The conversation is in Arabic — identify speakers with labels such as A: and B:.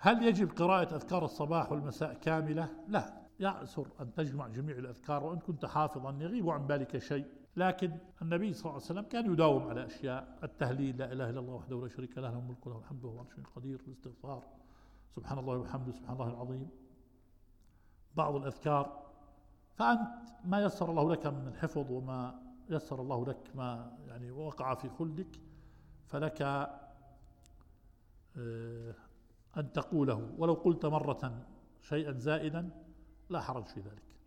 A: هل يجب قراءة أذكار الصباح والمساء كاملة؟ لا، يأسر أن تجمع جميع الأذكار، وإن كنت حافظا يغيب عن بالك شيء. لكن النبي صلى الله عليه وسلم كان يداوم على أشياء: التهليل، لا إله إلا الله وحده لا شريك له، له الملك وله الحمد وهو على كل شيء قدير، الاستغفار، سبحان الله وبحمده، سبحان الله العظيم، بعض الأذكار. فأنت ما يسر الله لك من الحفظ وما يسر الله لك ما يعني وقع في خلدك، فلك أن تقوله، ولو قلت مرة شيئا زائدا لا حرج في ذلك.